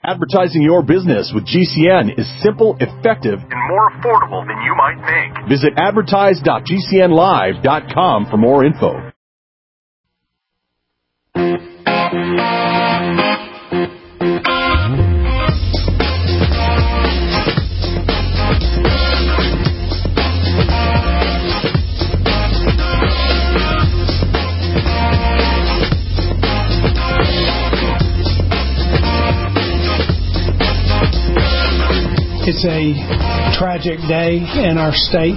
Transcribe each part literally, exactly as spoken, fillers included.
Advertising your business with G C N is simple, effective, and more affordable than you might think. Visit advertise dot g c n live dot com for more info. It's a tragic day in our state,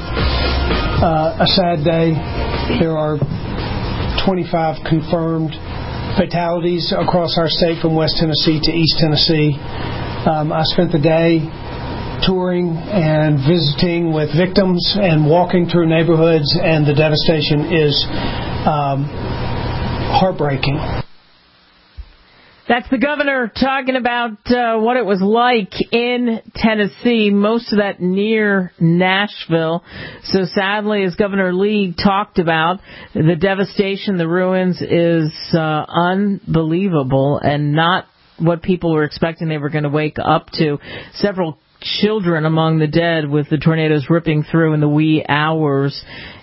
uh, a sad day. There are twenty-five confirmed fatalities across our state from West Tennessee to East Tennessee. Um, I spent the day touring and visiting with victims and walking through neighborhoods, and the devastation is um, heartbreaking. That's the governor talking about uh, what it was like in Tennessee, most of that near Nashville. So sadly, as Governor Lee talked about, the devastation, the ruins is uh, unbelievable and not what people were expecting they were going to wake up to. Several children among the dead with the tornadoes ripping through in the wee hours,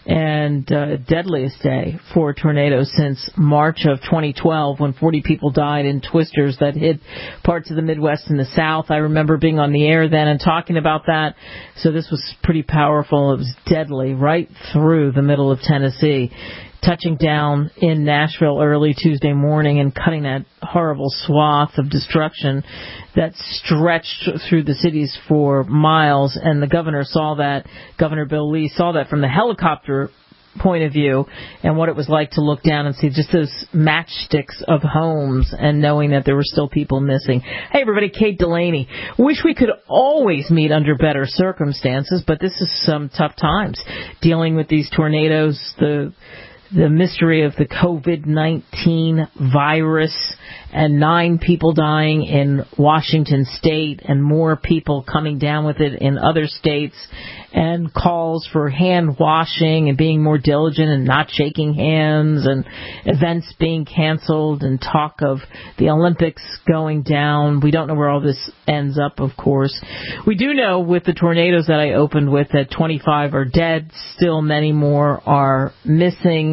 and uh, deadliest day for tornadoes since March of twenty twelve, when forty people died in twisters that hit parts of the Midwest and the South. I remember being on the air then and talking about that. So this was pretty powerful. It was deadly right through the middle of Tennessee, touching down in Nashville early Tuesday morning and cutting that horrible swath of destruction that stretched through the cities for miles. And the governor saw that, Governor Bill Lee saw that from the helicopter point of view, and what it was like to look down and see just those matchsticks of homes and knowing that there were still people missing. Hey, everybody, Kate Delaney. Wish we could always meet under better circumstances, but this is some tough times dealing with these tornadoes, the the mystery of the covid nineteen virus, and nine people dying in Washington state and more people coming down with it in other states, and calls for hand washing and being more diligent and not shaking hands, and events being canceled, and talk of the Olympics going down. We don't know where all this ends up, of course. We do know with the tornadoes that I opened with that twenty-five are dead, still many more are missing.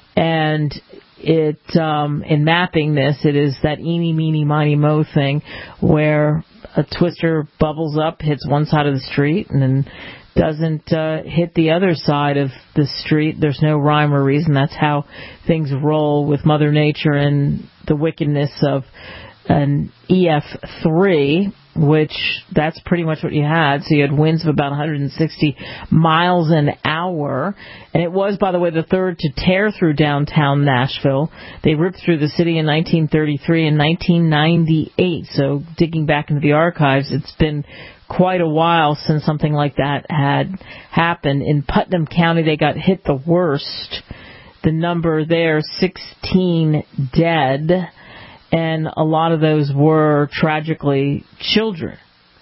And it, um, in mapping this, it is that eeny, meeny, miny, mo thing where a twister bubbles up, hits one side of the street, and then doesn't uh, hit the other side of the street. There's no rhyme or reason. That's how things roll with Mother Nature and the wickedness of an E F three, which that's pretty much what you had. So you had winds of about one hundred sixty miles an hour. And it was, by the way, the third to tear through downtown Nashville. They ripped through the city in nineteen thirty-three and nineteen ninety-eight. So digging back into the archives, it's been quite a while since something like that had happened. In Putnam County, they got hit the worst. The number there, sixteen dead. And a lot of those were, tragically, children.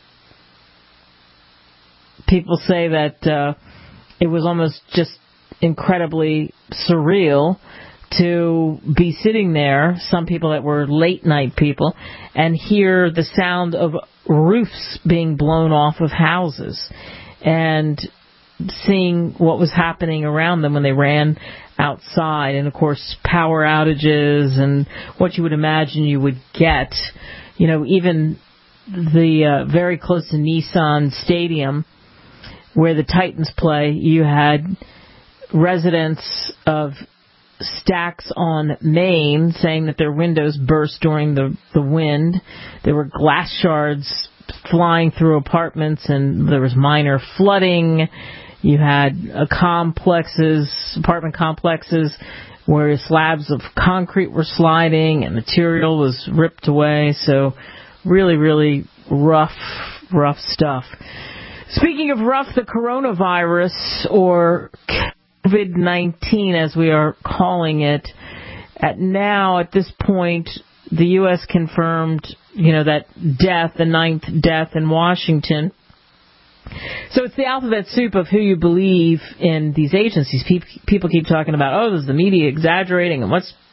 People say that uh, it was almost just incredibly surreal to be sitting there, some people that were late-night people, and hear the sound of roofs being blown off of houses, and seeing what was happening around them when they ran outside, and of course power outages and what you would imagine you would get. You know, even the uh, very close to Nissan Stadium where the Titans play, you had residents of Stacks on Main saying that their windows burst during the, the wind. There were glass shards flying through apartments, and there was minor flooding. You had uh, complexes, apartment complexes, where slabs of concrete were sliding and material was ripped away. So really, really rough, rough stuff. Speaking of rough, the coronavirus, or covid nineteen as we are calling it, at now, at this point, the U S confirmed, you know, that death, the ninth death in Washington. So it's the alphabet soup of who you believe in these agencies. People keep talking about, oh, is the media exaggerating, and what's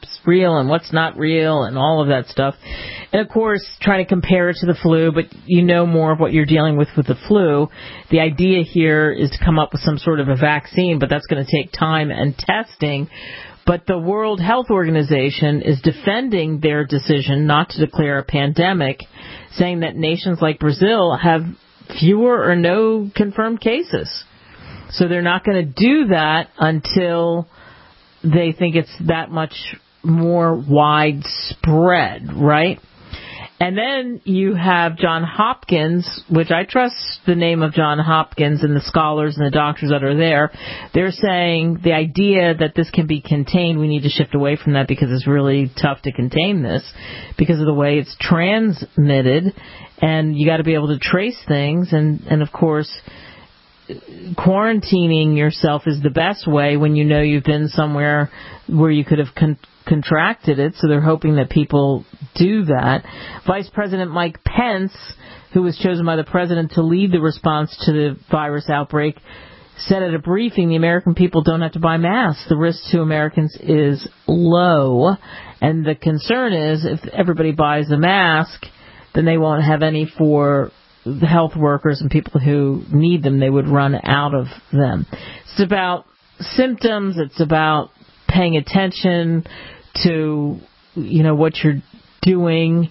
real and what's not real and all of that stuff. And, of course, trying to compare it to the flu, but you know more of what you're dealing with with the flu. The idea here is to come up with some sort of a vaccine, but that's going to take time and testing. But the World Health Organization is defending their decision not to declare a pandemic, saying that nations like Brazil have fewer or no confirmed cases. So they're not going to do that until they think it's that much more widespread, right? And then you have Johns Hopkins, which I trust the name of Johns Hopkins and the scholars and the doctors that are there. They're saying the idea that this can be contained, we need to shift away from that because it's really tough to contain this because of the way it's transmitted. And you got to be able to trace things. And, and of course, quarantining yourself is the best way when you know you've been somewhere where you could have con- contracted it, so they're hoping that people do that. Vice President Mike Pence, who was chosen by the president to lead the response to the virus outbreak, said at a briefing the American people don't have to buy masks. The risk to Americans is low, and the concern is if everybody buys a mask, then they won't have any for the health workers and people who need them. They would run out of them. It's about symptoms. It's about paying attention to, you know, what you're doing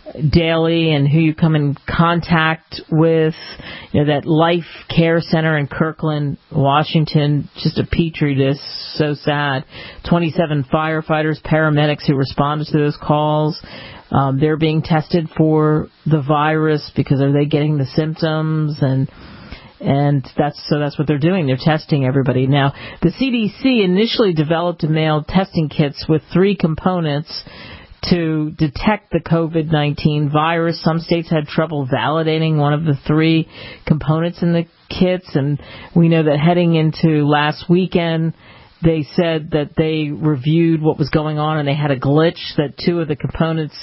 daily and who you come in contact with. You know, that Life Care Center in Kirkland, Washington, just a petri dish, so sad. twenty-seven firefighters, paramedics who responded to those calls. Um, they're being tested for the virus because are they getting the symptoms, and and that's so that's what they're doing. They're testing everybody. Now, the C D C initially developed mailed testing kits with three components to detect the COVID nineteen virus. Some states had trouble validating one of the three components in the kits, and we know that heading into last weekend, they said that they reviewed what was going on and they had a glitch that two of the components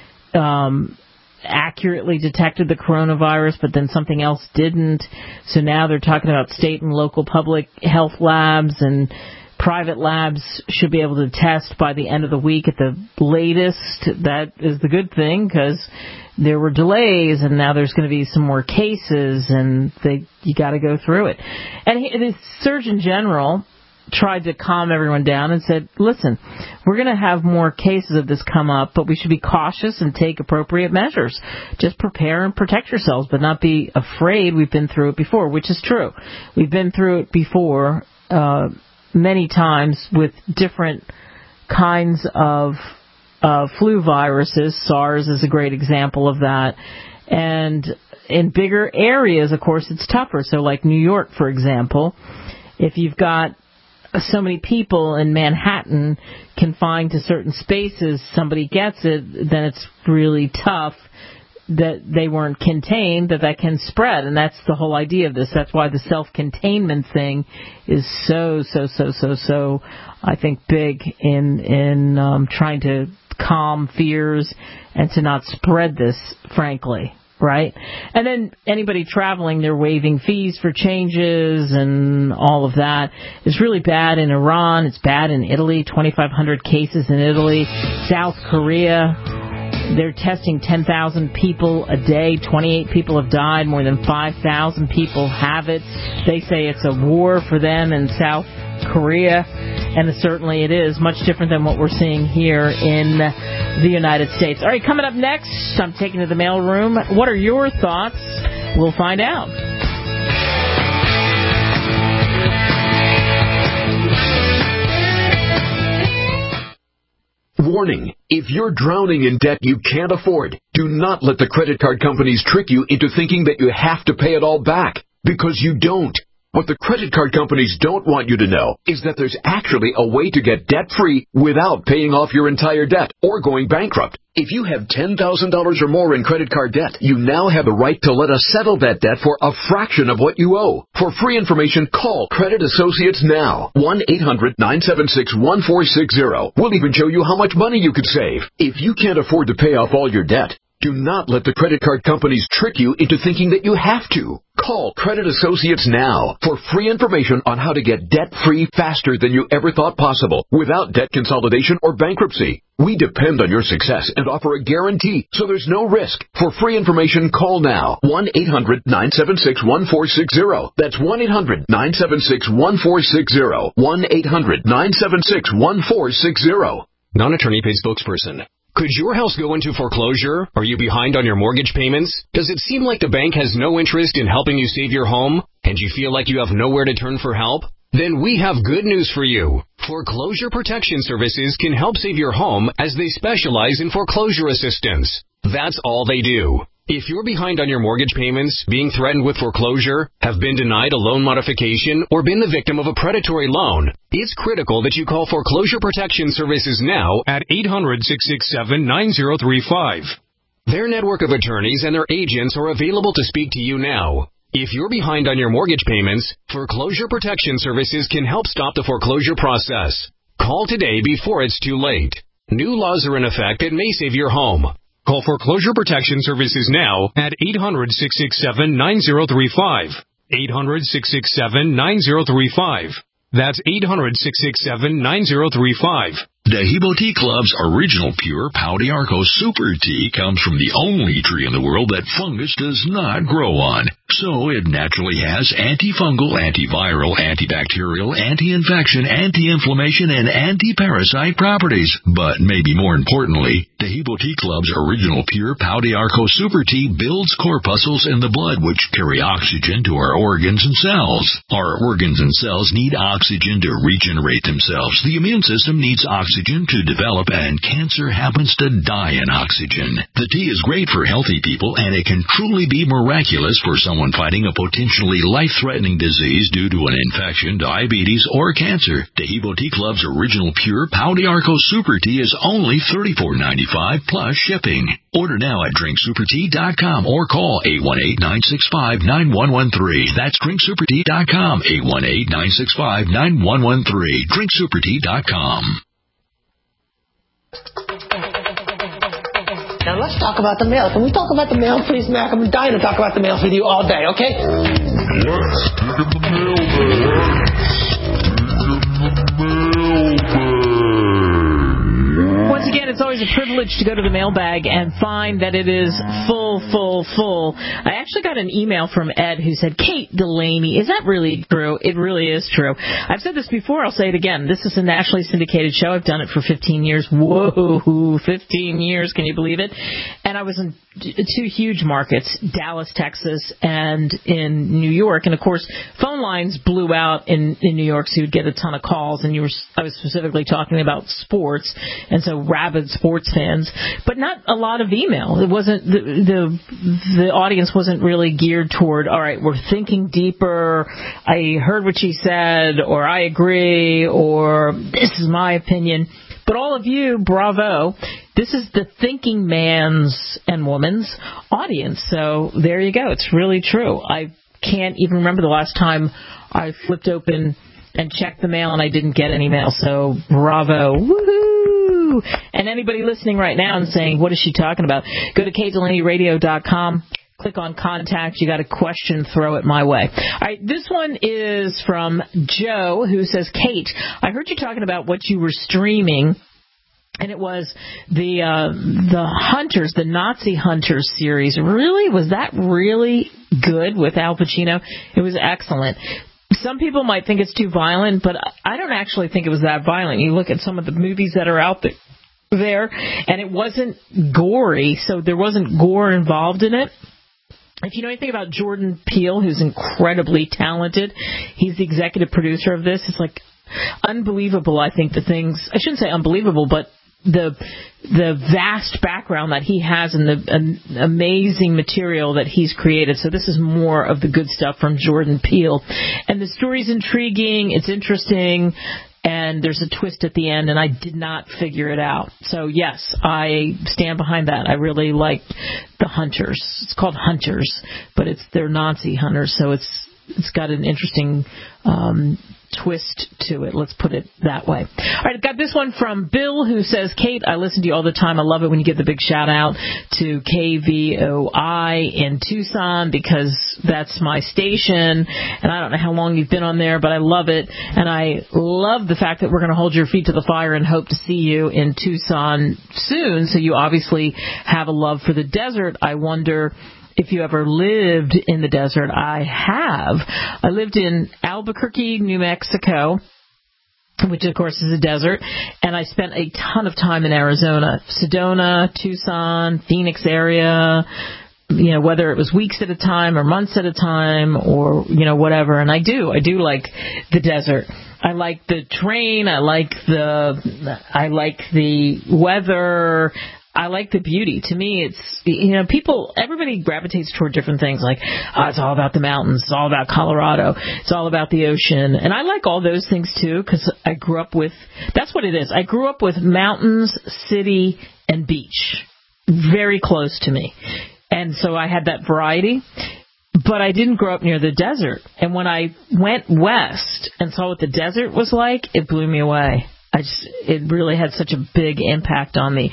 um, accurately detected the coronavirus, but then something else didn't. So now they're talking about state and local public health labs and private labs should be able to test by the end of the week at the latest. That is the good thing because there were delays and now there's going to be some more cases and they you got to go through it. And he, the Surgeon General tried to calm everyone down and said, listen, we're going to have more cases of this come up, but we should be cautious and take appropriate measures. Just prepare and protect yourselves, but not be afraid. We've been through it before, which is true. We've been through it before uh, many times with different kinds of uh, flu viruses. SARS is a great example of that. And in bigger areas, of course, it's tougher. So like New York, for example, if you've got so many people in Manhattan confined to certain spaces, somebody gets it, then it's really tough that they weren't contained, that that can spread. And that's the whole idea of this. That's why the self-containment thing is so, so, so, so, so, I think, big in, in um, trying to calm fears and to not spread this, frankly. Right? And then anybody traveling, they're waiving fees for changes and all of that. It's really bad in Iran. It's bad in Italy. twenty-five hundred cases in Italy. South Korea, they're testing ten thousand people a day. twenty-eight people have died. More than five thousand people have it. They say it's a war for them in South Korea, and certainly it is much different than what we're seeing here in the United States. All right, coming up next, I'm taking to the mail room. What are your thoughts? We'll find out. Warning, if you're drowning in debt you can't afford, do not let the credit card companies trick you into thinking that you have to pay it all back, because you don't. What the credit card companies don't want you to know is that there's actually a way to get debt-free without paying off your entire debt or going bankrupt. If you have ten thousand dollars or more in credit card debt, you now have the right to let us settle that debt for a fraction of what you owe. For free information, call Credit Associates now. one eight hundred nine seven six one four six zero. We'll even show you how much money you could save. If you can't afford to pay off all your debt, Do not let the credit card companies trick you into thinking that you have to. Call Credit Associates now for free information on how to get debt-free faster than you ever thought possible without debt consolidation or bankruptcy. We depend on your success and offer a guarantee, so there's no risk. For free information, call now. one eight hundred nine seven six one four six zero. That's one eight hundred nine seven six one four six zero. one eight hundred nine seven six one four six zero. Non-attorney paid spokesperson. Could your house go into foreclosure? Are you behind on your mortgage payments? Does it seem like the bank has no interest in helping you save your home? And you feel like you have nowhere to turn for help? Then we have good news for you. Foreclosure Protection Services can help save your home as they specialize in foreclosure assistance. That's all they do. If you're behind on your mortgage payments, being threatened with foreclosure, have been denied a loan modification, or been the victim of a predatory loan, it's critical that you call Foreclosure Protection Services now at eight hundred six six seven nine zero three five. Their network of attorneys and their agents are available to speak to you now. If you're behind on your mortgage payments, Foreclosure Protection Services can help stop the foreclosure process. Call today before it's too late. New laws are in effect that may save your home. Call Foreclosure Protection Services now at eight hundred six six seven nine zero three five. eight hundred six six seven nine zero three five. That's eight hundred six six seven nine zero three five. Dehibo Tea Club's original pure Pau d'Arco Super Tea comes from the only tree in the world that fungus does not grow on. So it naturally has antifungal, antiviral, antibacterial, anti-infection, anti-inflammation, and anti-parasite properties. But maybe more importantly, Dehibo Tea Club's original pure Pau d'Arco Super Tea builds corpuscles in the blood which carry oxygen to our organs and cells. Our organs and cells need oxygen to regenerate themselves. The immune system needs oxygen to develop, and cancer happens to die in oxygen. The tea is great for healthy people, and it can truly be miraculous for someone fighting a potentially life-threatening disease due to an infection, diabetes, or cancer. Dehibo Tea Club's original pure Pau d'Arco Super Tea is only thirty-four ninety-five plus shipping. Order now at drink super tea dot com or call eight one eight nine six five nine one one three. That's drink super tea dot com, eight one eight nine six five nine one one three. drink super tea dot com. Now let's talk about the mail. Can we talk about the mail, please, Mac? I'm dying to talk about the mail with you all day, okay? Let's stick in the mailbag. Stick in the mailbag. Once again, it's always a privilege to go to the mailbag and find that it is full, full, full. I actually got an email from Ed who said, Kate Delaney, is that really true? It really is true. I've said this before. I'll say it again. This is a nationally syndicated show. I've done it for fifteen years. Whoa, fifteen years. Can you believe it? And I was in two huge markets, Dallas, Texas, and in New York. And, of course, phone lines blew out in, in New York, so you'd get a ton of calls. And you were, I was specifically talking about sports, and so rabid sports fans, but not a lot of email. It wasn't the, the the audience wasn't really geared toward, all right, we're thinking deeper, I heard what she said, or I agree, or this is my opinion. But all of you, bravo. This is the thinking man's and woman's audience. So there you go. It's really true. I can't even remember the last time I flipped open and checked the mail and I didn't get any mail. So bravo. Woohoo! And anybody listening right now and saying, what is she talking about? Go to kate delaney radio dot com. Click on contact. You got a question, throw it my way. All right, this one is from Joe, who says, Kate, I heard you talking about what you were streaming, and it was the uh, the Hunters, the Nazi Hunters series. Really? Was that really good with Al Pacino? It was excellent. Some people might think it's too violent, but I don't actually think it was that violent. You look at some of the movies that are out there. there and it wasn't gory, so there wasn't gore involved in it. If you know anything about Jordan Peele, who's incredibly talented, he's the executive producer of this. It's like unbelievable, I think, the things, I shouldn't say unbelievable, but the the vast background that he has and the um, amazing material that he's created. So this is more of the good stuff from Jordan Peele. And the story's intriguing, it's interesting, and there's a twist at the end, and I did not figure it out. So, yes, I stand behind that. I really liked the Hunters. It's called Hunters, but it's they're Nazi hunters, so it's it's got an interesting um, twist to it. Let's put it that way. All right, I've got this one from Bill, who says, Kate, I listen to you all the time. I love it when you give the big shout out to K V O I in Tucson, because that's my station, and I don't know how long you've been on there, but I love it, and I love the fact that we're going to hold your feet to the fire and hope to see you in Tucson soon. So you obviously have a love for the desert. I wonder if you ever lived in the desert. I have. I lived in Albuquerque, New Mexico, which of course is a desert, and I spent a ton of time in Arizona, Sedona, Tucson, Phoenix area, you know, whether it was weeks at a time or months at a time or, you know, whatever. And I do, I do like the desert. I like the terrain. I like the, I like the weather. I like the beauty. To me, it's, you know, people, everybody gravitates toward different things. Like, oh, it's all about the mountains. It's all about Colorado. It's all about the ocean. And I like all those things, too, because I grew up with, that's what it is. I grew up with mountains, city, and beach. Very close to me. And so I had that variety. But I didn't grow up near the desert. And when I went west and saw what the desert was like, it blew me away. I just, it really had such a big impact on me.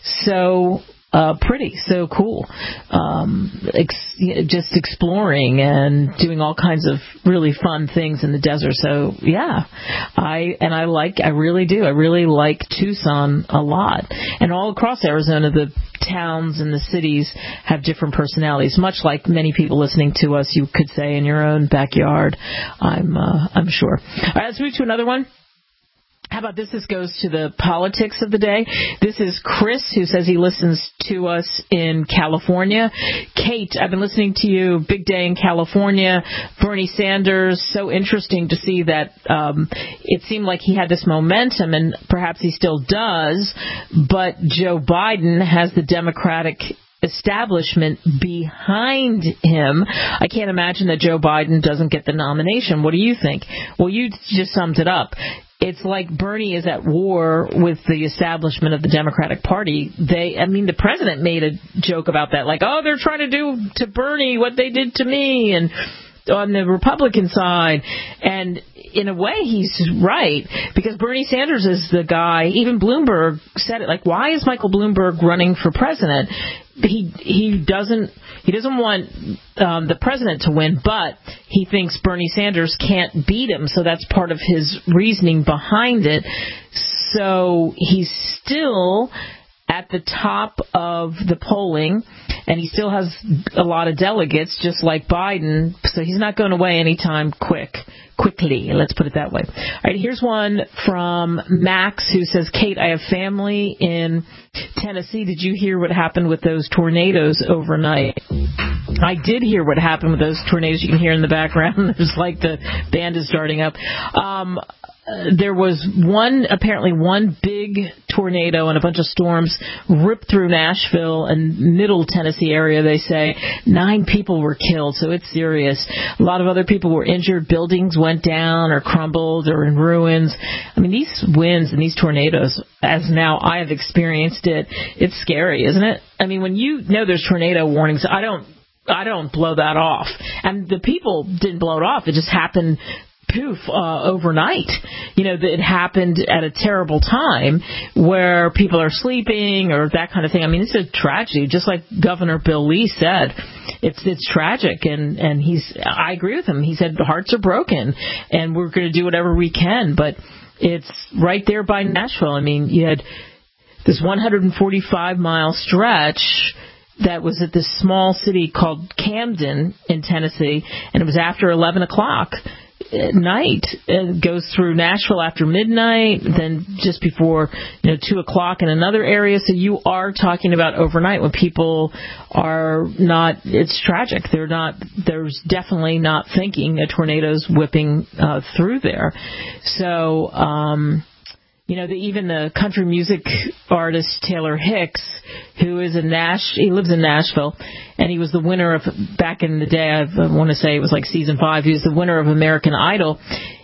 So uh, pretty, so cool. Um, ex- just exploring and doing all kinds of really fun things in the desert. So yeah, I and I like, I really do. I really like Tucson a lot. And all across Arizona, the towns and the cities have different personalities, much like many people listening to us, you could say, in your own backyard. I'm, uh, I'm sure. All right, let's move to another one. How about this? This goes to the politics of the day. This is Chris, who says he listens to us in California. Kate, I've been listening to you. Big day in California. Bernie Sanders, so interesting to see that um, it seemed like he had this momentum, and perhaps he still does, but Joe Biden has the Democratic establishment behind him. I can't imagine that Joe Biden doesn't get the nomination. What do you think? Well, you just summed it up. It's like Bernie is at war with the establishment of the Democratic Party. They, I mean, the president made a joke about that, like, oh, they're trying to do to Bernie what they did to me, and on the Republican side. And in a way, he's right, because Bernie Sanders is the guy. Even Bloomberg said it, like, why is Michael Bloomberg running for president? He he doesn't he doesn't want um, the president to win, but he thinks Bernie Sanders can't beat him, so that's part of his reasoning behind it. So he's still at the top of the polling, and he still has a lot of delegates, just like Biden, so he's not going away anytime quick. Quickly, let's put it that way. All right, here's one from Max, who says, Kate, I have family in Tennessee. Did you hear what happened with those tornadoes overnight? I did hear what happened with those tornadoes. You can hear in the background. There's like the band is starting up. Um, there was one, apparently one big tornado and a bunch of storms ripped through Nashville and middle Tennessee area, they say. Nine people were killed, so it's serious. A lot of other people were injured. Buildings went down or crumbled or in ruins. I mean, these winds and these tornadoes, as now I have experienced it, it's scary, isn't it? I mean, when you know there's tornado warnings, I don't, I don't blow that off. And the people didn't blow it off. It just happened poof, uh, overnight. You know, that it happened at a terrible time where people are sleeping or that kind of thing. I mean, it's a tragedy, just like Governor Bill Lee said. It's it's tragic, and, and he's, I agree with him. He said the hearts are broken, and we're going to do whatever we can, but it's right there by Nashville. I mean, you had this one hundred forty-five mile stretch that was at this small city called Camden in Tennessee, and it was after eleven o'clock at night. It goes through Nashville after midnight, then just before, you know, two o'clock in another area. So you are talking about overnight when people are not, it's tragic. They're not, there's definitely not thinking a tornado's whipping uh, through there. So, um, you know, the, even the country music artist Taylor Hicks, who is a Nash, he lives in Nashville, and he was the winner of, back in the day, I want to say it was like season five, he was the winner of American Idol.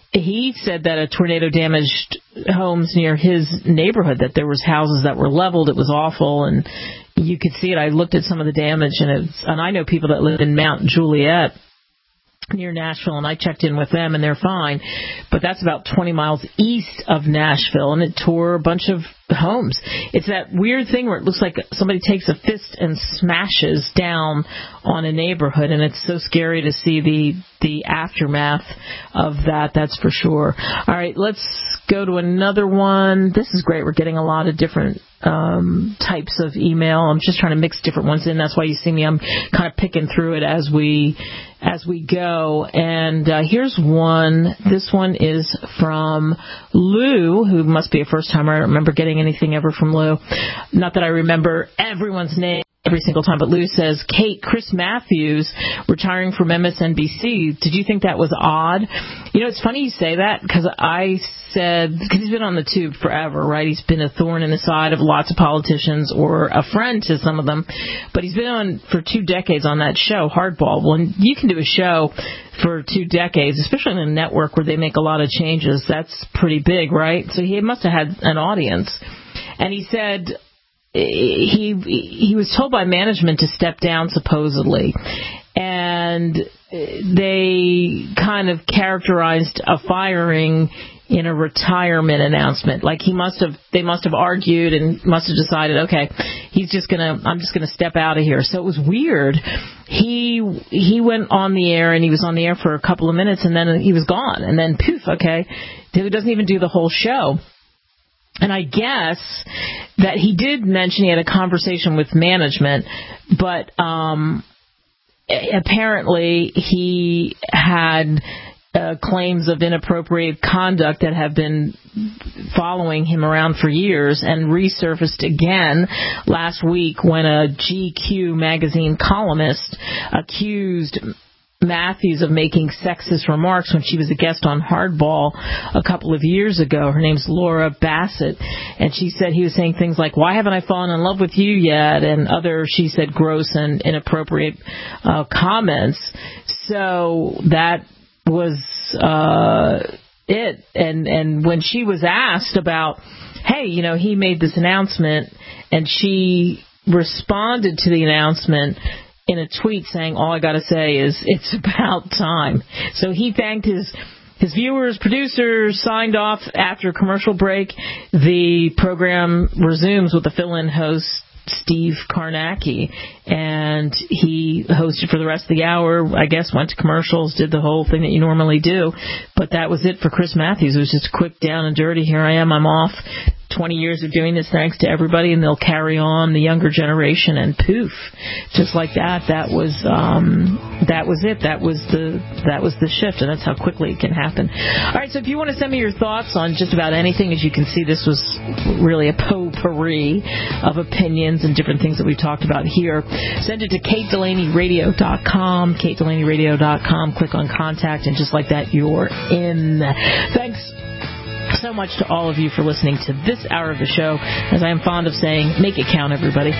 He said that a tornado damaged homes near his neighborhood, that there was houses that were leveled. It was awful, and you could see it. I looked at some of the damage, and it's, and I know people that live in Mount Juliet, near Nashville, and I checked in with them, and they're fine. But that's about twenty miles east of Nashville, and it tore a bunch of homes. It's that weird thing where it looks like somebody takes a fist and smashes down on a neighborhood, and it's so scary to see the the aftermath of that, that's for sure. All right, let's go to another one. This is great. We're getting a lot of different um, types of email. I'm just trying to mix different ones in. That's why you see me. I'm kind of picking through it as we as we go. And uh, here's one. This one is from Lou, who must be a first-timer. I don't remember getting anything ever from Lou. Not that I remember everyone's name every single time, but Lou says, Kate, Chris Matthews retiring from M S N B C. Did you think that was odd? You know, it's funny you say that, because I said, because he's been on the tube forever, right? He's been a thorn in the side of lots of politicians, or a friend to some of them, but he's been on for two decades on that show, Hardball. Well, you can do a show for two decades, especially in a network where they make a lot of changes. That's pretty big, right? So he must have had an audience. And he said he he was told by management to step down, supposedly, and they kind of characterized a firing in a retirement announcement. Like he must have, they must have argued and must have decided, okay, he's just gonna, I'm just gonna step out of here. So it was weird. He he went on the air, and he was on the air for a couple of minutes, and then he was gone, and then poof, okay, he doesn't even do the whole show. And I guess that he did mention he had a conversation with management, but um, apparently he had uh, claims of inappropriate conduct that have been following him around for years, and resurfaced again last week when a G Q magazine columnist accused Matthews of making sexist remarks when she was a guest on Hardball a couple of years ago. Her name's Laura Bassett, and she said he was saying things like, why haven't I fallen in love with you yet, and other, she said, gross and inappropriate uh, comments. So that was uh, it. And, and when she was asked about, hey, you know, he made this announcement, and she responded to the announcement in a tweet saying, all I got to say is it's about time. So he thanked his his viewers, producers, signed off after a commercial break. The program resumes with the fill-in host, Steve Karnacki, and he hosted for the rest of the hour, I guess, went to commercials, did the whole thing that you normally do. But that was it for Chris Matthews. It was just quick, down and dirty. Here I am, I'm off. twenty years of doing this, thanks to everybody, and they'll carry on the younger generation, and poof, just like that. That was um, that was it. That was the that was the shift, and that's how quickly it can happen. All right, so if you want to send me your thoughts on just about anything, as you can see, this was really a potpourri of opinions and different things that we talked about here. Send it to kate delaney radio dot com, kate delaney radio dot com. Click on contact, and just like that, you're in. Thanks so much to all of you for listening to this hour of the show. As I am fond of saying, make it count, everybody.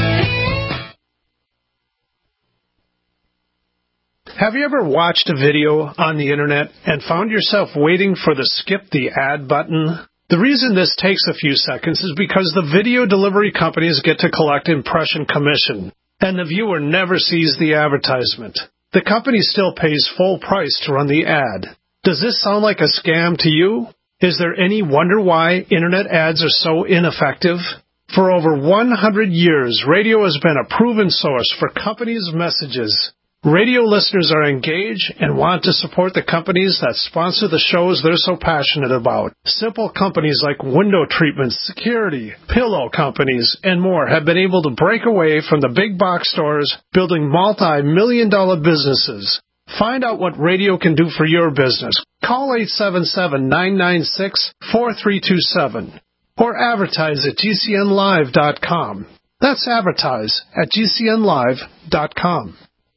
Have you ever watched a video on the internet and found yourself waiting for the skip the ad button? The reason this takes a few seconds is because the video delivery companies get to collect impression commission, and the viewer never sees the advertisement. The company still pays full price to run the ad. Does this sound like a scam to you? Is there any wonder why internet ads are so ineffective? For over one hundred years, radio has been a proven source for companies' messages. Radio listeners are engaged and want to support the companies that sponsor the shows they're so passionate about. Simple companies like window treatments, security, pillow companies, and more have been able to break away from the big box stores, building multi-million dollar businesses. Find out what radio can do for your business. Call eight seven seven, nine nine six, four three two seven or advertise at G C N live dot com. That's advertise at G C N live dot com.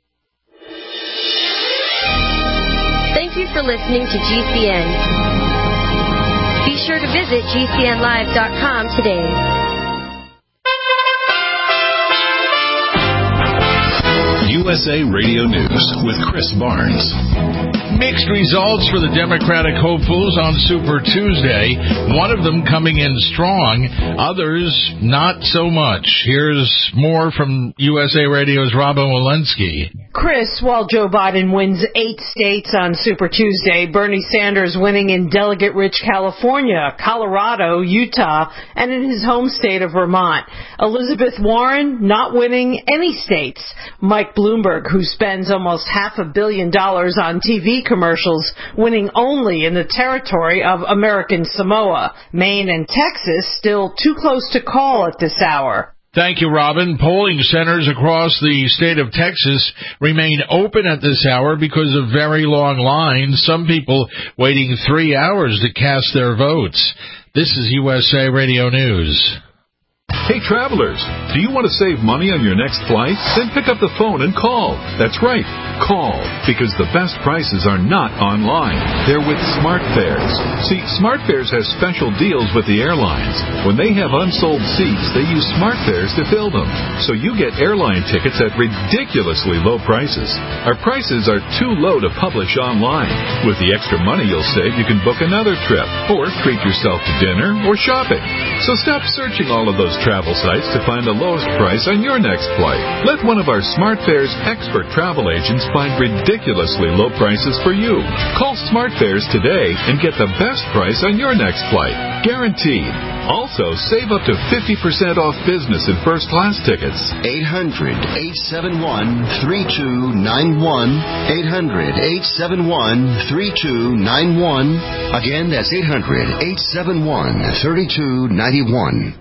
Thank you for listening to G C N. Be sure to visit G C N live dot com today. U S A Radio News with Chris Barnes. Mixed results for the Democratic hopefuls on Super Tuesday. One of them coming in strong, others not so much. Here's more from U S A Radio's Robin Walensky. Chris, while Joe Biden wins eight states on Super Tuesday, Bernie Sanders winning in delegate-rich California, Colorado, Utah, and in his home state of Vermont. Elizabeth Warren not winning any states. Mike Bloomberg, who spends almost half a billion dollars on T V commercials, winning only in the territory of American Samoa. Maine and Texas still too close to call at this hour. Thank you, Robin. Polling centers across the state of Texas remain open at this hour because of very long lines, some people waiting three hours to cast their votes. This is U S A Radio News. Hey, travelers, do you want to save money on your next flight? Then pick up the phone and call. That's right, call, because the best prices are not online. They're with SmartFares. See, SmartFares has special deals with the airlines. When they have unsold seats, they use SmartFares to fill them. So you get airline tickets at ridiculously low prices. Our prices are too low to publish online. With the extra money you'll save, you can book another trip, or treat yourself to dinner or shopping. So stop searching all of those travel sites to find the lowest price on your next flight. Let one of our SmartFares expert travel agents find ridiculously low prices for you. Call SmartFares today and get the best price on your next flight. Guaranteed. Also, save up to fifty percent off business and first class tickets. eight hundred, eight seven one, three two nine one. eight hundred, eight seven one, three two nine one. Again, that's eight hundred, eight seven one, three two nine one.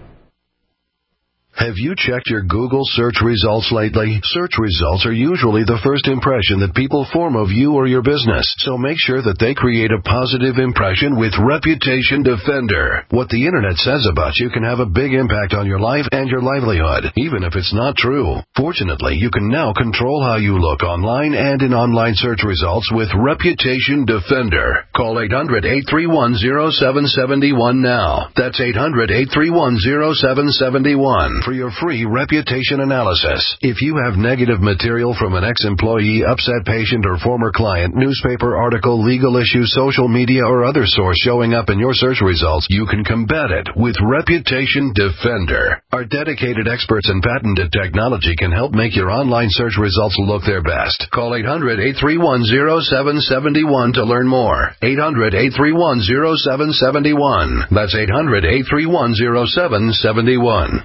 Have you checked your Google search results lately? Search results are usually the first impression that people form of you or your business, so make sure that they create a positive impression with Reputation Defender. What the Internet says about you can have a big impact on your life and your livelihood, even if it's not true. Fortunately, you can now control how you look online and in online search results with Reputation Defender. Call eight hundred, eight three one, zero seven seven one now. That's eight hundred, eight three one, zero seven seven one. For your free reputation analysis. If you have negative material from an ex-employee, upset patient, or former client, newspaper article, legal issue, social media, or other source showing up in your search results, you can combat it with Reputation Defender. Our dedicated experts and patented technology can help make your online search results look their best. Call eight hundred, eight three one, zero seven seven one to learn more. eight hundred, eight three one, zero seven seven one. That's eight hundred, eight three one, zero seven seven one.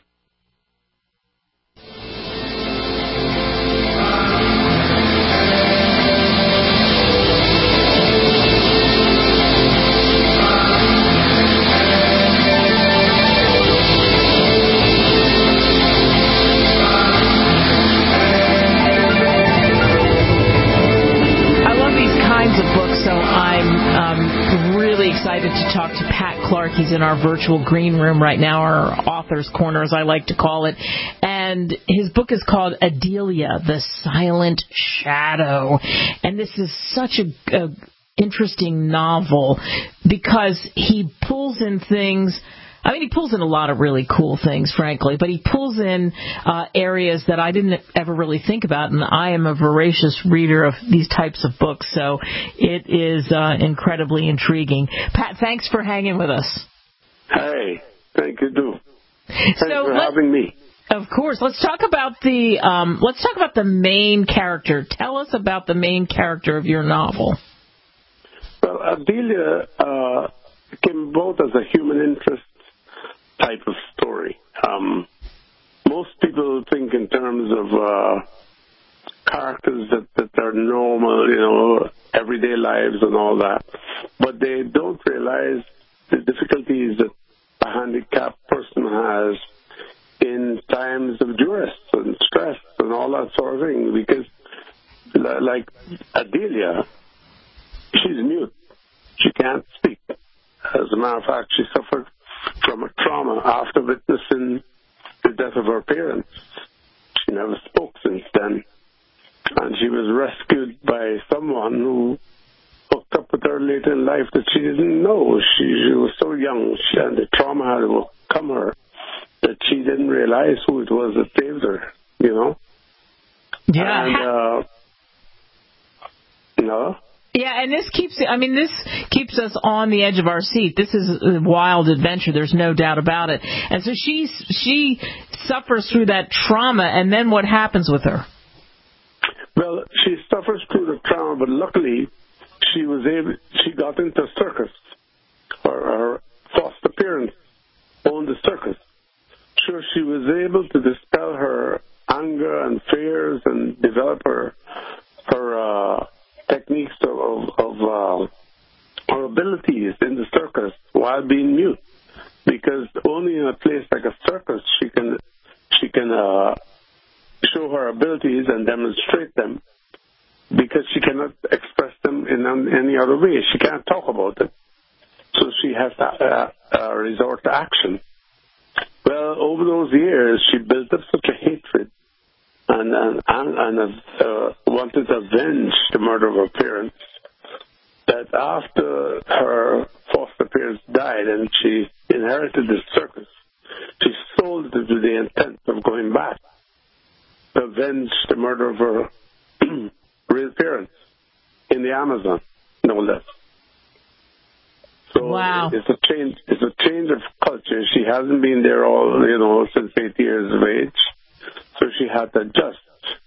To talk to Pat Clark. He's in our virtual green room right now, our author's corner, as I like to call it. And his book is called Adelia, The Silent Shadow. And this is such a, a interesting novel because he pulls in things. I mean, he pulls in a lot of really cool things, frankly, but he pulls in uh, areas that I didn't ever really think about, and I am a voracious reader of these types of books, so it is uh, incredibly intriguing. Pat, thanks for hanging with us. Hey, thank you, too. Thanks so for having me. Of course. Let's talk about the um, let's talk about the main character. Tell us about the main character of your novel. Well, Adelia uh, came both as a human interest type of story. Um, most people think in terms of uh, characters that, that are normal, you know, everyday lives and all that, but they don't realize the difficulties that a handicapped person has in times of duress and stress and all that sort of thing. Because, like Adelia, she's mute. She can't speak. As a matter of fact, she suffered from a trauma after witnessing the death of her parents. She never spoke since then. And she was rescued by someone who hooked up with her later in life that she didn't know. She, she was so young, she, and the trauma had overcome her that she didn't realize who it was that saved her, you know? Yeah. And, uh, you know? Yeah, and this keeps, I mean, this keeps us on the edge of our seat. This is a wild adventure. There's no doubt about it. And so she, she suffers through that trauma, and then what happens with her? Well, she suffers through the trauma, but luckily she was able. She got into a circus. Her, her foster parents owned the circus. Sure, she was able to dispel her anger and fears and develop her her uh, techniques of, of uh, her abilities in the circus while being mute. Because only in a place like a circus she can she can uh, show her abilities and demonstrate them, because she cannot express them in any other way. She can't talk about it, so she has to uh, uh, resort to action. Well, over those years, she built up such a hatred and and, and, and uh, wanted to avenge the murder of her parents, that after her foster parents died and she inherited the circus, she sold it with the intent of going back to avenge the murder of her real parents in the Amazon, no less. So wow. it's a change. It's a change of culture. She hasn't been there all, you know, since eight years of age, so she had to adjust.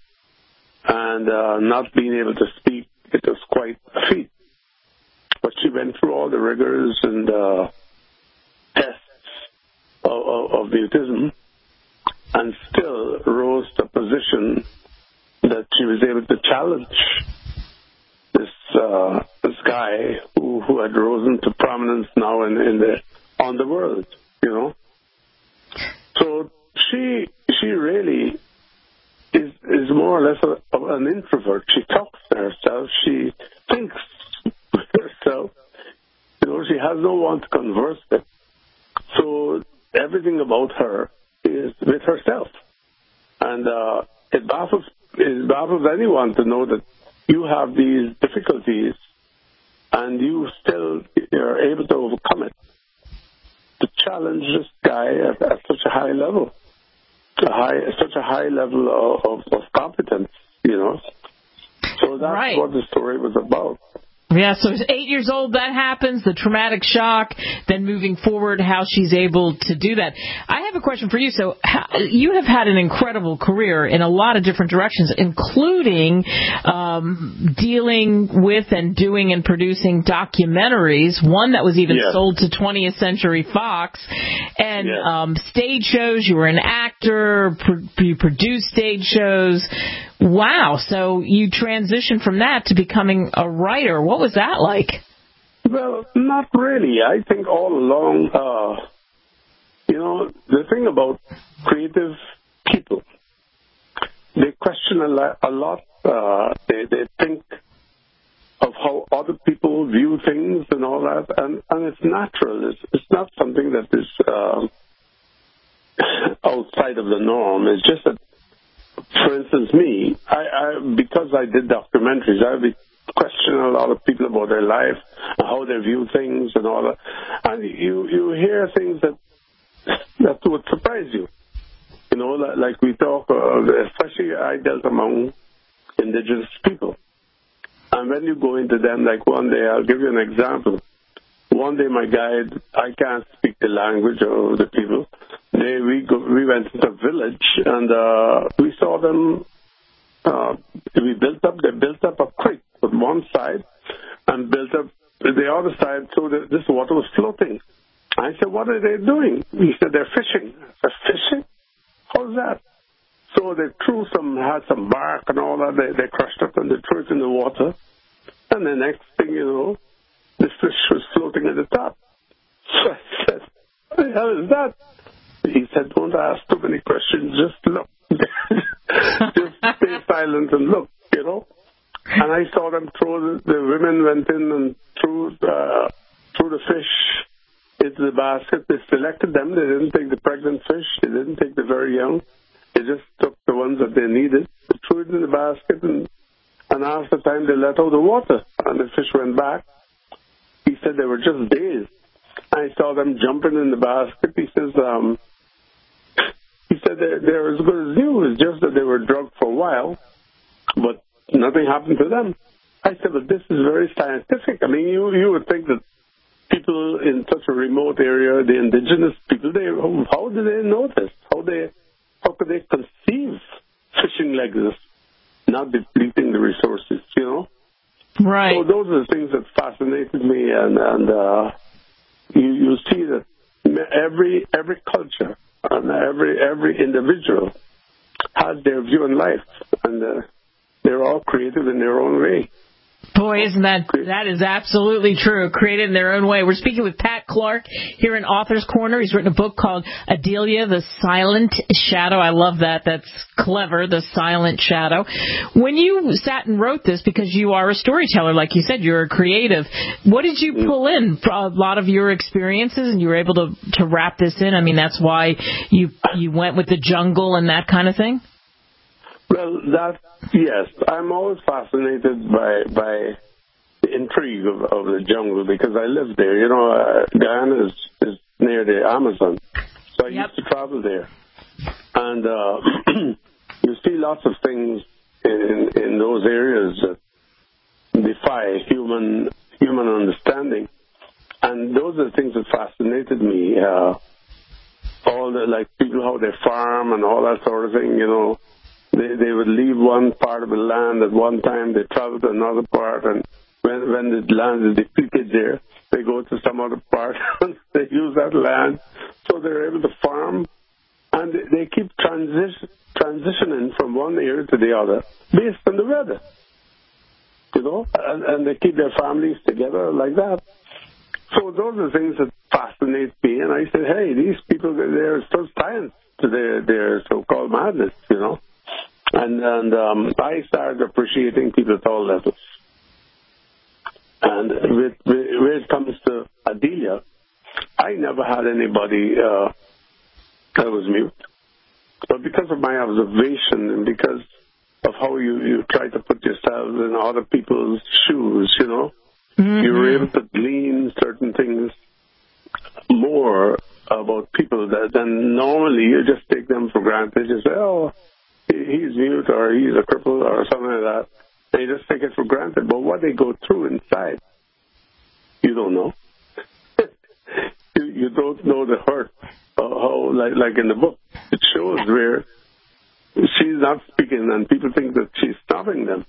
And uh, not being able to speak, it was quite a feat. But she went through all the rigors and uh, tests of, of, of mutism, and still rose to a position that she was able to challenge this uh, this guy who, who had risen to prominence now in, in the on the world, you know. So she she really is is more or less a, an introvert. She talks to herself. She thinks with herself. You know, she has no one to converse with. So everything about her is with herself, and uh, it baffles it baffles anyone to know that you have these difficulties and you still are able to overcome it. To challenge this guy at, at such a high level, a high, such a high level of, of, of competence, you know. So that's right. what the story was about. Yeah, so eight years old, that happens, the traumatic shock, then moving forward, how she's able to do that. I have a question for you. So how, you have had an incredible career in a lot of different directions, including um, dealing with and doing and producing documentaries, one that was even yes. sold to twentieth Century Fox, and yes. um, stage shows. You were an actor, pro- you produced stage shows. Wow, so you transitioned from that to becoming a writer. What was that like? Well, not really. I think all along, uh, you know, the thing about creative people, they question a lot. A lot. Uh, they, they think of how other people view things and all that, and, and it's natural. It's, it's not something that is uh, outside of the norm. It's just that, for instance, me, I, I because I did documentaries, I would be questioning a lot of people about their life and how they view things and all that. And you, you hear things that that would surprise you. You know, like, like we talk, uh, especially I dealt among indigenous people. And when you go into them, like one day, I'll give you an example. One day, my guide, I can't speak the language of the people. They, we go, we went into a village, and uh, we saw them. Uh, we built up. They built up a creek on one side, and built up the other side, so that this water was floating. I said, "What are they doing?" He said, "They're fishing." I said, "Fishing? How's that?" So they threw some, had some bark and all that. They, they crushed up and they threw it in the water, and the next thing you know, the fish was floating at the top. So I said, "What the hell is that?" He said, "Don't ask too many questions. Just look. Just stay silent and look, you know." And I saw them throw, the, the women went in and threw, uh, threw the fish into the basket. They selected them. They didn't take the pregnant fish. They didn't take the very young. They just took the ones that they needed. They threw it in the basket, and, and after time they let out the water, and the fish went back. He said they were just dazed. I saw them jumping in the basket. He says, um, he said they're, they're as good as new. It's just that they were drugged for a while, but nothing happened to them. I said, but this is very scientific. I mean, you, you would think that people in such a remote area, the indigenous people, they, how do they know this? How they, how could they conceive fishing like this? not depleting the resources, you know? Right. So those are the things that fascinated me, and, and uh, you, you see that every every culture and every every individual has their view on life, and uh, they're all creative in their own way. Boy, isn't that, that is absolutely true. Created in their own way. We're speaking with Pat Clark here in Author's Corner. He's written a book called Adelia, the Silent Shadow. I love that. That's clever, the Silent Shadow. When you sat and wrote this, because you are a storyteller, like you said, you're a creative, what did you pull in for a lot of your experiences, and you were able to, to wrap this in? I mean, that's why you you went with the jungle and that kind of thing? Well, that, yes, I'm always fascinated by by the intrigue of, of the jungle because I live there. You know, uh, Guyana is, is near the Amazon, so I yep. used to travel there. And uh, you see lots of things in, in those areas that defy human human understanding. And those are the things that fascinated me. Uh, all the, like, people, how they farm and all that sort of thing, you know. They they would leave one part of the land at one time, they travel to another part, and when when the land is depleted there, they go to some other part and they use that land, so they're able to farm, and they, they keep transition, transitioning from one area to the other based on the weather, you know, and, and they keep their families together like that. So those are things that fascinate me, and I said, hey, these people, they're so science to their, their so-called madness, you know. And, and um, I started appreciating people at all levels. And with, with, when it comes to Adelia, I never had anybody uh, that was mute. But because of my observation and because of how you, you try to put yourself in other people's shoes, you know, mm-hmm. you were able to glean certain things more about people that, than normally you just take them for granted. You say, oh, he's mute or he's a cripple or something like that. They just take it for granted. But what they go through inside, you don't know. you, you don't know the hurt. Uh, how, like, like in the book, it shows where she's not speaking and people think that she's stopping them.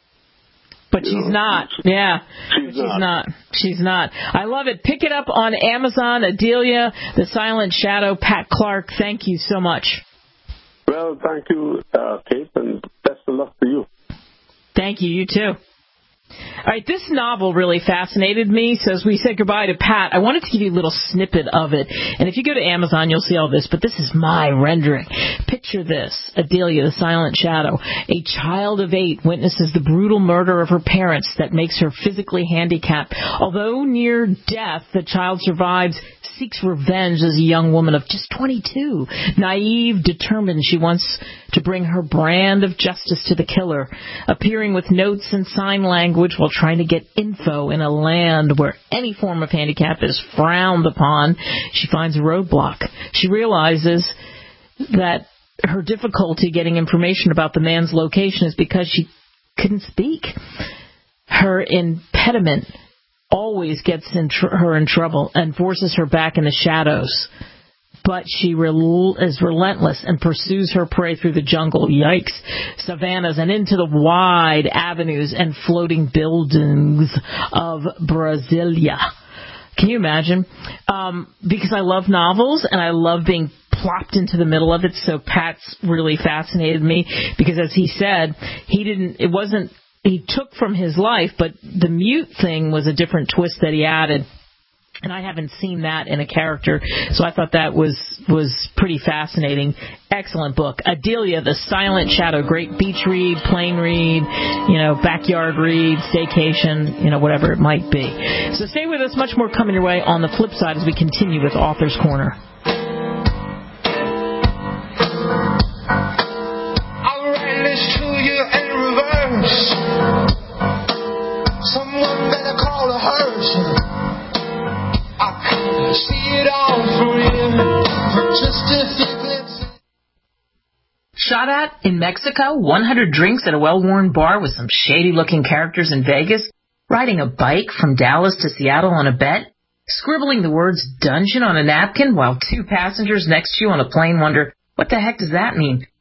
But you she's know, not. Yeah. She's, she's not. not. She's not. I love it. Pick it up on Amazon. Adelia, the Silent Shadow. Pat Clark, thank you so much. Well, thank you, uh, Kate, and best of luck to you. Thank you. You too. All right, this novel really fascinated me. So as we say goodbye to Pat, I wanted to give you a little snippet of it. And if you go to Amazon, you'll see all this. But this is my rendering. Picture this. Adelia, the Silent Shadow. A child of eight witnesses the brutal murder of her parents that makes her physically handicapped. Although near death, the child survives, seeks revenge as a young woman of just twenty-two. Naive, determined, she wants to bring her brand of justice to the killer. Appearing with notes and sign language while trying to get info in a land where any form of handicap is frowned upon, she finds a roadblock. She realizes that her difficulty getting information about the man's location is because she couldn't speak. Her impediment always gets in tr- her in trouble and forces her back in the shadows. But she rel- is relentless and pursues her prey through the jungle, yikes, savannas, and into the wide avenues and floating buildings of Brasilia. Can you imagine? Um, because I love novels and I love being plopped into the middle of it. So Pat's really fascinated me because, as he said, he didn't. It wasn't. He took from his life, but the mute thing was a different twist that he added. And I haven't seen that in a character, so I thought that was was pretty fascinating. Excellent book. Adelia, the Silent Shadow. Great beach read, plane read, you know, backyard read, staycation, you know, whatever it might be. So stay with us. Much more coming your way on the flip side as we continue with Author's Corner. I'll write this to you in reverse. Someone better call a hearse. See it all for you. Just a few glimpses. Shot at in Mexico, one hundred drinks at a well-worn bar with some shady-looking characters in Vegas, riding a bike from Dallas to Seattle on a bet, scribbling the words dungeon on a napkin while two passengers next to you on a plane wonder, what the heck does that mean?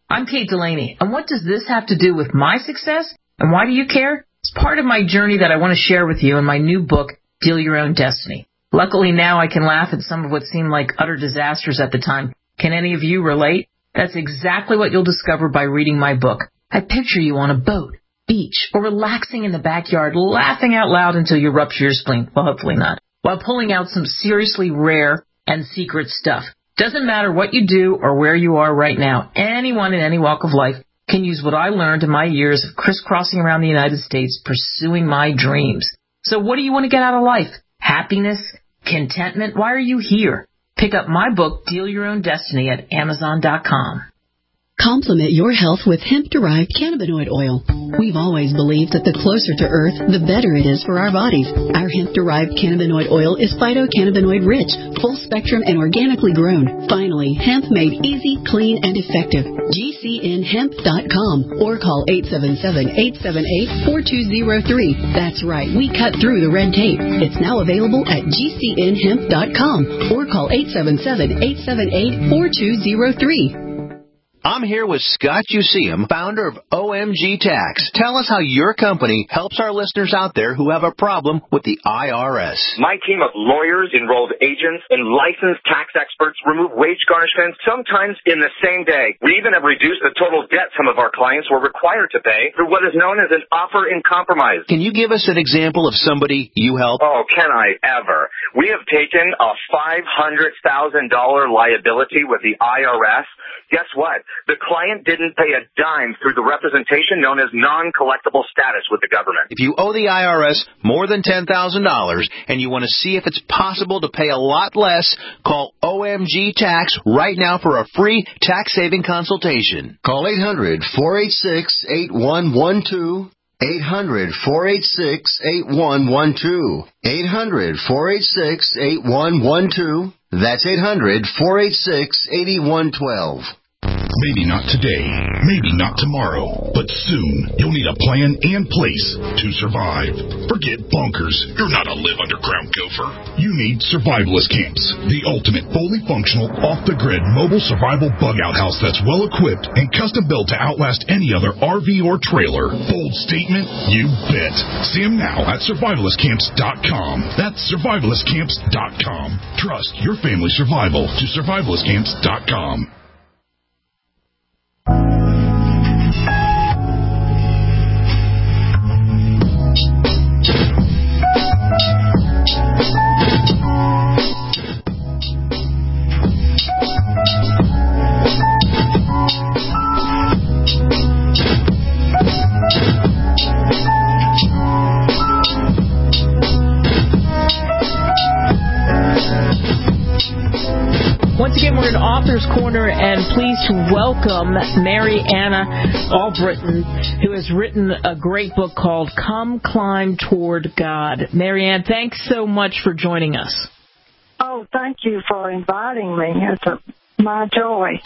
I'm Kate Delaney, and what does this have to do with my success, and why do you care? It's part of my journey that I want to share with you in my new book, Deal Your Own Destiny. Luckily, now I can laugh at some of what seemed like utter disasters at the time. Can any of you relate? That's exactly what you'll discover by reading my book. I picture you on a boat, beach, or relaxing in the backyard, laughing out loud until you rupture your spleen. Well, hopefully not. While pulling out some seriously rare and secret stuff. Doesn't matter what you do or where you are right now. Anyone in any walk of life can use what I learned in my years of crisscrossing around the United States pursuing my dreams. So what do you want to get out of life? Happiness? Contentment? Why are you here? Pick up my book, Deal Your Own Destiny, at Amazon dot com. Complement your health with hemp-derived cannabinoid oil. We've always believed that the closer to Earth, the better it is for our bodies. Our hemp-derived cannabinoid oil is phytocannabinoid-rich, full-spectrum, and organically grown. Finally, hemp made easy, clean, and effective. G C N hemp dot com or call eight seven seven, eight seven eight, four two zero three. That's right, we cut through the red tape. It's now available at G C N hemp dot com or call eight seven seven, eight seven eight, four two zero three. I'm here with Scott Useum, founder of O M G Tax. Tell us how your company helps our listeners out there who have a problem with the I R S. My team of lawyers, enrolled agents, and licensed tax experts remove wage garnishments sometimes in the same day. We even have reduced the total debt some of our clients were required to pay through what is known as an offer in compromise. Can you give us an example of somebody you help? Oh, can I ever? We have taken a five hundred thousand dollars liability with the I R S. Guess what? The client didn't pay a dime through the representation known as non-collectible status with the government. If you owe the I R S more than ten thousand dollars and you want to see if it's possible to pay a lot less, call O M G Tax right now for a free tax-saving consultation. Call eight hundred, four eight six, eight one one two. eight hundred, four eight six, eight one one two. eight hundred, four eight six, eight one one two. That's eight hundred, four eight six, eight one one two. Maybe not today, maybe not tomorrow, but soon you'll need a plan and place to survive. Forget bunkers. You're not a live underground gopher. You need Survivalist Camps, the ultimate fully functional, off-the-grid mobile survival bug-out house that's well-equipped and custom-built to outlast any other R V or trailer. Bold statement? You bet. See them now at survivalist camps dot com. That's survivalist camps dot com. Trust your family's survival to survivalist camps dot com. Once again, we're in Author's Corner, and pleased to welcome Mary Anna Albritton, who has written a great book called Come Climb Toward God. Mary Ann, thanks so much for joining us. Oh, thank you for inviting me. It's a, my joy.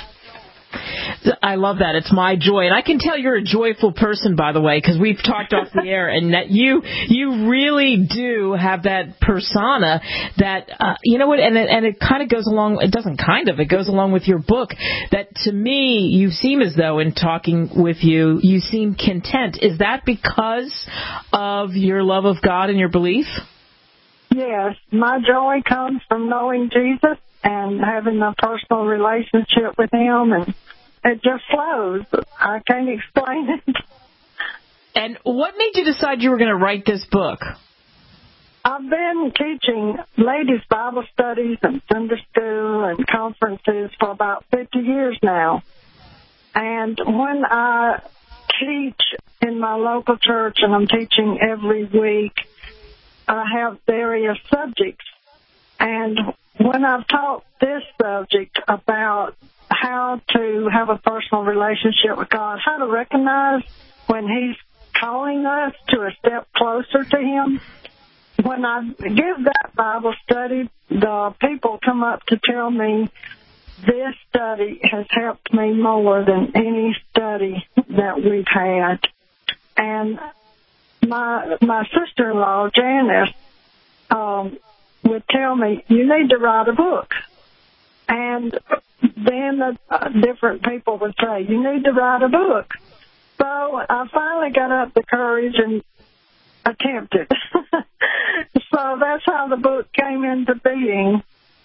I love that. It's my joy. And I can tell you're a joyful person, by the way, because we've talked off the air, and that you you really do have that persona that, uh, you know what, and it, and it kind of goes along, it doesn't kind of, it goes along with your book, that to me, you seem as though in talking with you, you seem content. Is that because of your love of God and your belief? Yes. My joy comes from knowing Jesus and having a personal relationship with Him, and it just flows. I can't explain it. And what made you decide you were going to write this book? I've been teaching ladies' Bible studies and Sunday school and conferences for about fifty years now. And when I teach in my local church, and I'm teaching every week, I have various subjects. And when I've taught this subject about how to have a personal relationship with God, how to recognize when He's calling us to a step closer to Him, when I give that Bible study, the people come up to tell me this study has helped me more than any study that we've had. And my my sister-in-law, Janice, um, would tell me, you need to write a book. And then uh, different people would say, you need to write a book. So I finally got up the courage and attempted. So that's how the book came into being.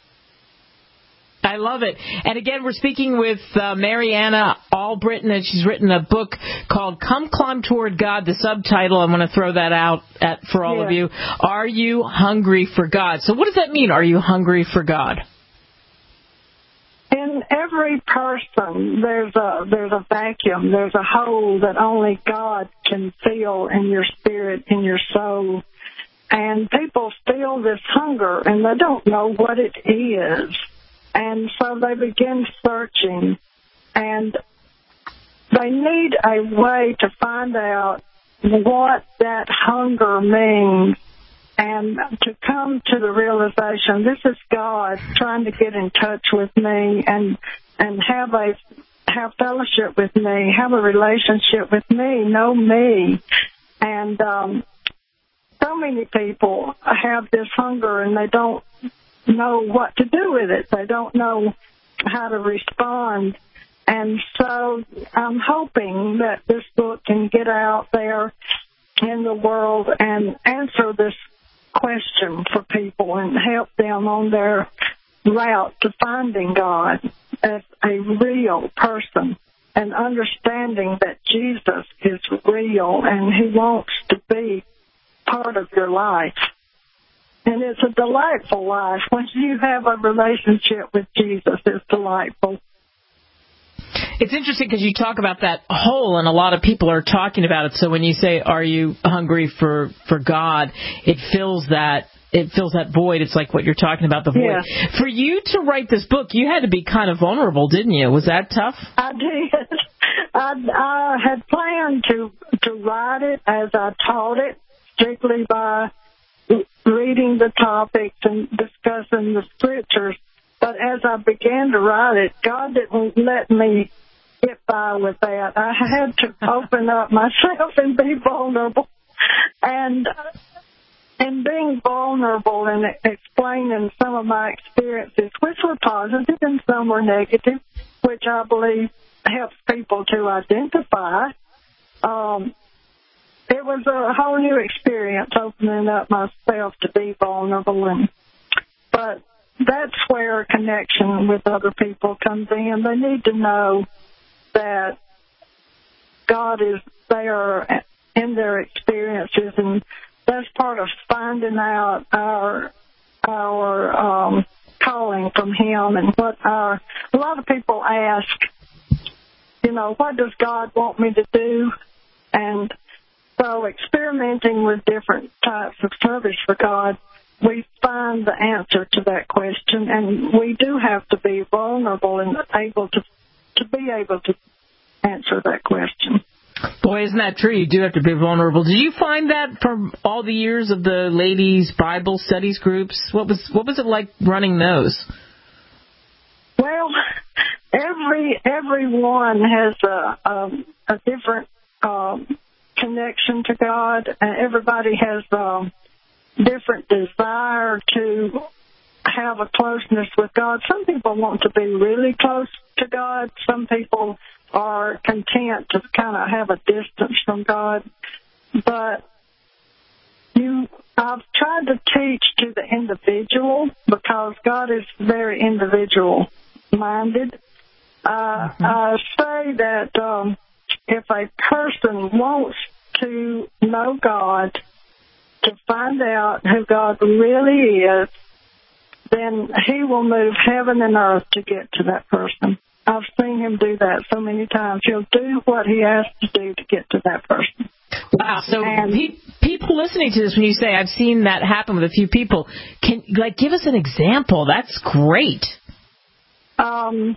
I love it. And again, we're speaking with uh, Marianna Albritton, and she's written a book called Come Climb Toward God. The subtitle, I'm going to throw that out at, for all yeah. of you. Are you hungry for God? So what does that mean, are you hungry for God? In every person, there's a there's a vacuum, there's a hole that only God can fill in your spirit, in your soul. And people feel this hunger, and they don't know what it is. And so they begin searching, and they need a way to find out what that hunger means and to come to the realization, this is God trying to get in touch with me and and have a have fellowship with me, have a relationship with me, know me. And um, so many people have this hunger, and they don't know what to do with it. They don't know how to respond. And so I'm hoping that this book can get out there in the world and answer this question for people and help them on their route to finding God as a real person and understanding that Jesus is real and He wants to be part of your life. And it's a delightful life. When you have a relationship with Jesus, it's delightful. It's interesting because you talk about that hole, and a lot of people are talking about it. So when you say, are you hungry for, for God, it fills that it fills that void. It's like what you're talking about, the void. Yeah. For you to write this book, you had to be kind of vulnerable, didn't you? Was that tough? I did. I, I had planned to, to write it as I taught it, strictly by reading the topics and discussing the scriptures. But as I began to write it, God didn't let me get by with that. I had to open up myself and be vulnerable. And in being vulnerable and explaining some of my experiences, which were positive and some were negative, which I believe helps people to identify, um, it was a whole new experience opening up myself to be vulnerable. And but that's where connection with other people comes in. They need to know that God is there in their experiences, and that's part of finding out our our um, calling from Him and what our. A lot of people ask, you know, what does God want me to do? And so experimenting with different types of service for God, we find the answer to that question, and we do have to be vulnerable and able to to be able to answer that question. Boy, isn't that true? You do have to be vulnerable. Did you find that from all the years of the ladies' Bible studies groups? What was what was it like running those? Well, every everyone has a a, a different um, connection to God, and everybody has um, different desire to have a closeness with God. Some people want to be really close to God. Some people are content to kind of have a distance from God. But you, I've tried to teach to the individual because God is very individual-minded. Uh, mm-hmm. I say that um, if a person wants to know God, to find out who God really is, then He will move heaven and earth to get to that person. I've seen Him do that so many times. He'll do what He has to do to get to that person. Wow. So and, pe- people listening to this, when you say, I've seen that happen with a few people, can like give us an example? That's great. Um,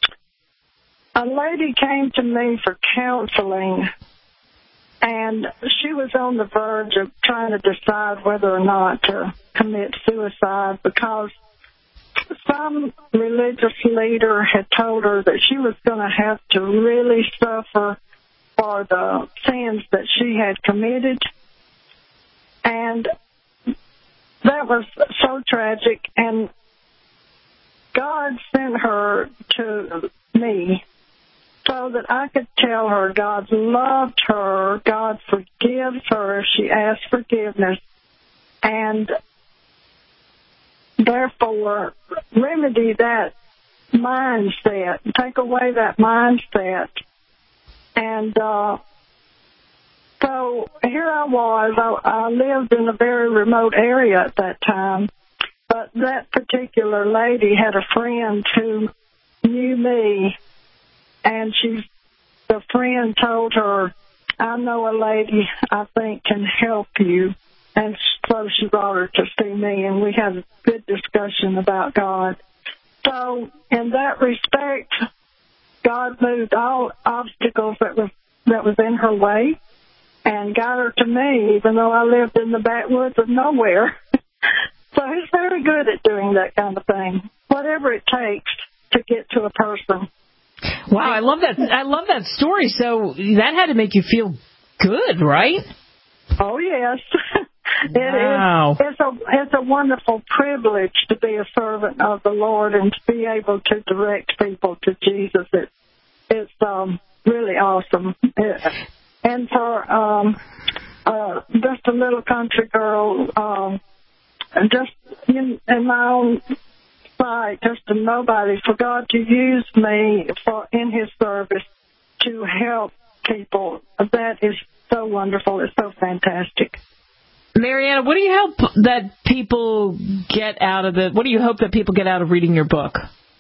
a lady came to me for counseling, and she was on the verge of trying to decide whether or not to commit suicide because some religious leader had told her that she was going to have to really suffer for the sins that she had committed. And that was so tragic. And God sent her to me so that I could tell her God loved her, God forgives her if she asks forgiveness, and therefore remedy that mindset, take away that mindset. And uh, so here I was. I, I lived in a very remote area at that time, but that particular lady had a friend who knew me, and she, the friend told her, I know a lady I think can help you. And so she brought her to see me, and we had a good discussion about God. So in that respect, God moved all obstacles that was that was in her way and got her to me, even though I lived in the backwoods of nowhere. So he's very good at doing that kind of thing, whatever it takes to get to a person. Wow, I love that. I love that story. So that had to make you feel good, right? Oh, yes. Wow. It is, it's, a, it's a wonderful privilege to be a servant of the Lord and to be able to direct people to Jesus. It, it's um, really awesome. It, and for um, uh, just a little country girl, um, just in, in my own sight, just a nobody, for God to use me for in His service to help people, that is so wonderful. It's so fantastic. Mariana, what do you hope that people get out of the? What do you hope that people get out of reading your book?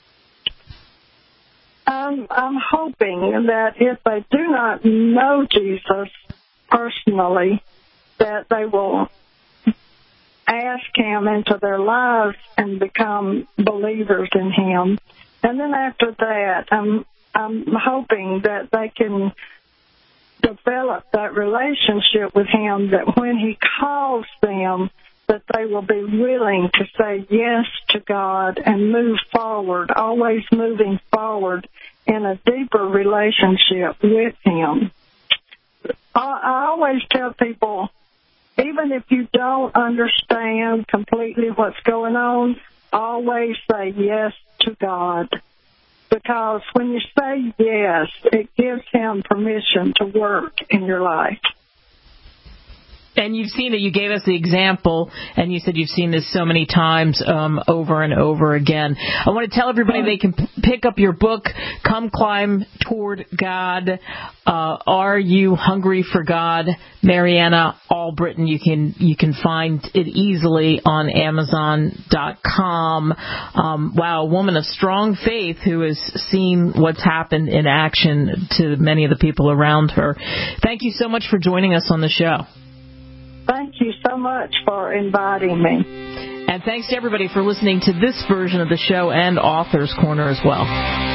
Um, I'm hoping that if they do not know Jesus personally, that they will ask Him into their lives and become believers in Him. And then after that, I'm I'm hoping that they can develop that relationship with Him, that when He calls them, that they will be willing to say yes to God and move forward, always moving forward in a deeper relationship with Him. I, I always tell people, even if you don't understand completely what's going on, always say yes to God. Because when you say yes, it gives Him permission to work in your life. And you've seen it. You gave us the example, and you said you've seen this so many times um, over and over again. I want to tell everybody they can p- pick up your book, Come Climb Toward God. Uh, Are You Hungry for God? Mariana Albritton. You can you can find it easily on Amazon dot com. Um, wow, a woman of strong faith who has seen what's happened in action to many of the people around her. Thank you so much for joining us on the show. Thank you so much for inviting me. And thanks to everybody for listening to this version of the show and Author's Corner as well.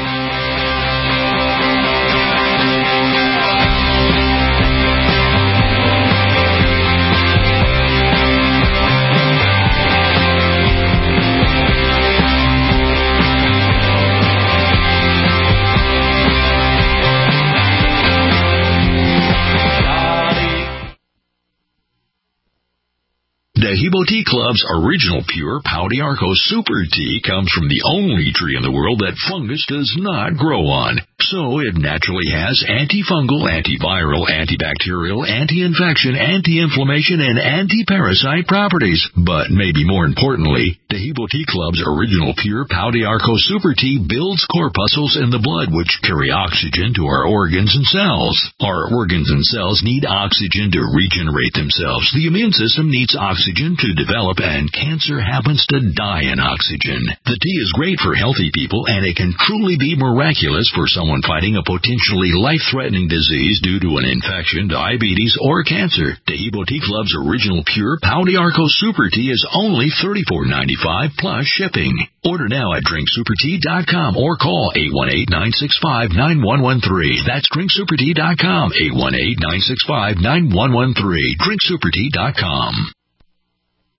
Taheebo Tea Club's original pure Pau d'Arco Super Tea comes from the only tree in the world that fungus does not grow on. So it naturally has antifungal, antiviral, antibacterial, anti-infection, anti-inflammation, and anti-parasite properties. But maybe more importantly, Taheebo Tea Club's original pure Pau d'Arco Super Tea builds corpuscles in the blood which carry oxygen to our organs and cells. Our organs and cells need oxygen to regenerate themselves. The immune system needs oxygen to develop, and cancer happens to die in oxygen. The tea is great for healthy people, and it can truly be miraculous for someone fighting a potentially life-threatening disease due to an infection, diabetes, or cancer. Taheebo Tea Club's original pure Pau d'Arco Super Tea is only thirty-four ninety-five plus shipping. Order now at drink super tea dot com or call eight one eight, nine six five, nine one one three. That's drink super tea dot com, eight one eight, nine six five, nine one one three. drink super tea dot com.